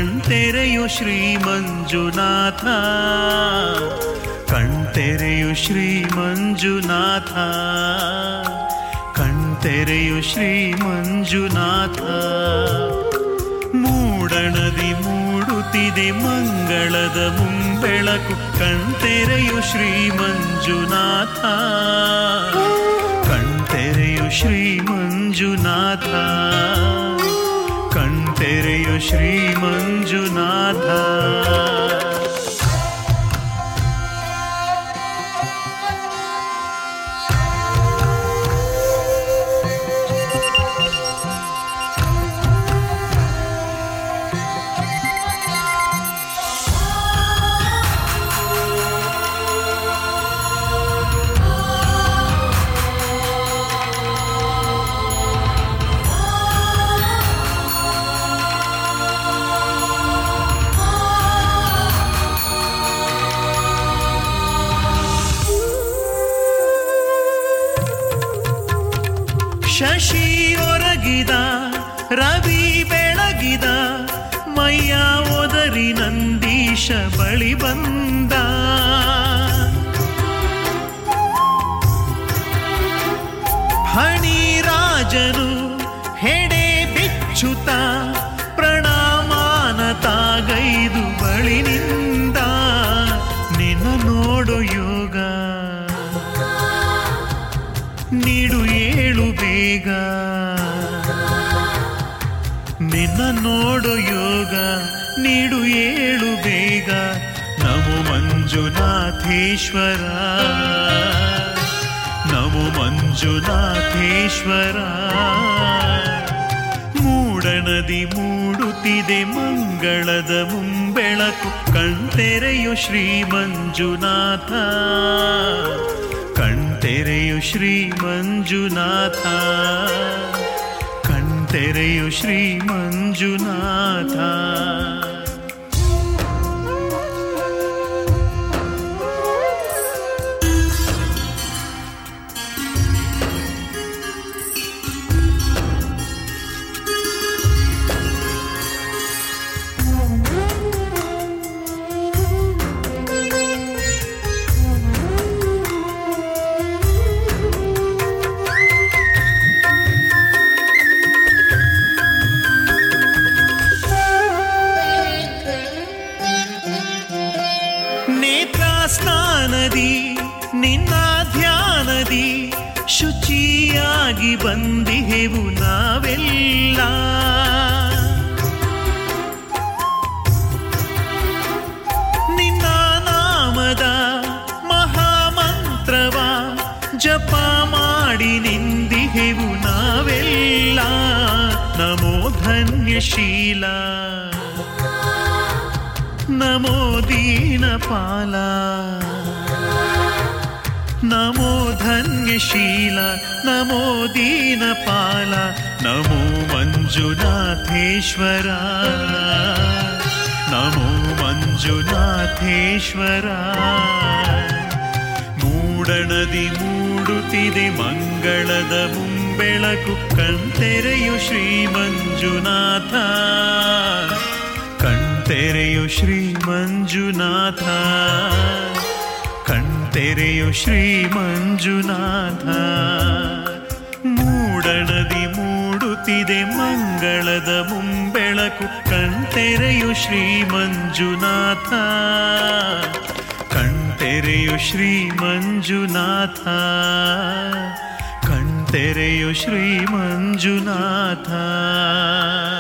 ಕಣ್ತೆರೆಯು ಶ್ರೀ ಮಂಜುನಾಥ, ಕಣ್ತೆರೆಯು ಶ್ರೀ ಮಂಜುನಾಥ, ಕಣ್ತೆರೆಯು ಶ್ರೀ ಮಂಜುನಾಥ. ಮೂಡಣದಿ ಮೂಡುತ್ತಿದೆ ಮಂಗಳದ ಮುಂಬೆಳಕು, ಕಣ್ತೆರೆಯು ಶ್ರೀ ಮಂಜುನಾಥ, ಕಣ್ತೆರೆಯು ಶ್ರೀ ಮಂಜುನಾಥ, ಕಣ್ತೆರೆಯು ಶ್ರೀ ಮಂಜುನಾಥ. ಶಶಿ ಒರಗಿದ ರವಿ ಬೆಳಗಿದ, ಮೈಯ ಒದರಿ ನಂದೀಶ ಬಳಿ ಬಂದ. ಫಣಿರಾಜನು ಹೆಡೆ ಬಿಚ್ಚುತ್ತ ಪ್ರಣಾಮಾನತಾಗೈದು ಬಳಿ ನಿಂದ. ನಿನ್ನ ನೋಡು ಯೋಗ ನೀಡು ಏಳು ಬೇಗ, ನಿನ್ನ ನೋಡು ಯೋಗ ನೀಡು ಏಳು ಬೇಗ. ನಮೋ ಮಂಜುನಾಥೇಶ್ವರ, ನಮೋ ಮಂಜುನಾಥೇಶ್ವರ. ಮೂಡಣದಿ ಮೂಡುತ್ತಿದೆ ಮಂಗಳದ ಮುಂಬೆಳಕು, ಕಣ್ತೆರೆಯು ಶ್ರೀ ಮಂಜುನಾಥ, ಕಣ್ತೆರೆಯು ಶ್ರೀ ಮಂಜುನಾಥ, ಕಣ್ತೆರೆಯು ಶ್ರೀ ಮಂಜುನಾಥ. ಸ್ನಾನದಿ ನಿನ್ನ ಧ್ಯಾನದಿ ಶುಚಿಯಾಗಿ ಬಂದಿಹೆವು ನಾವೆಲ್ಲ. ನಿನ್ನ ನಾಮದ ಮಹಾಮಂತ್ರವ ಜಪ ಮಾಡಿ ನಿಂದಿಹೆವು ನಾವೆಲ್ಲ. ನಮೋ ಧನ್ಯಶೀಲ, ನಮೋ ದೀನಪಾಲ, ನಮೋ ಧನ್ಯಶೀಲ, ನಮೋ ದೀನಪಾಲ. ನಮೋ ಮಂಜುನಾಥೇಶ್ವರ, ನಮೋ ಮಂಜುನಾಥೇಶ್ವರ. ಮೂಡಣದಿ ಮೂಡುತ್ತಿದೆ ಮಂಗಳದ ಮುಂಬೆಳಕು, ಕಣ್ತೆರೆಯು ಶ್ರೀ ಮಂಜುನಾಥ, ಕಣ್ತೆರೆಯು ಶ್ರೀ ಮಂಜುನಾಥ, ಕಣ್ತೆರೆಯು ಶ್ರೀ ಮಂಜುನಾಥ. ಮೂಡಣದಿ ಮೂಡುತ್ತಿದೆ ಮಂಗಳದ ಮುಂಬೆಳಕು, ಕಣ್ತೆರೆಯು ಶ್ರೀ ಮಂಜುನಾಥ, ಕಣ್ತೆರೆಯು ಶ್ರೀ ಮಂಜುನಾಥ, ಕಣ್ತೆರೆಯು ಶ್ರೀ ಮಂಜುನಾಥ.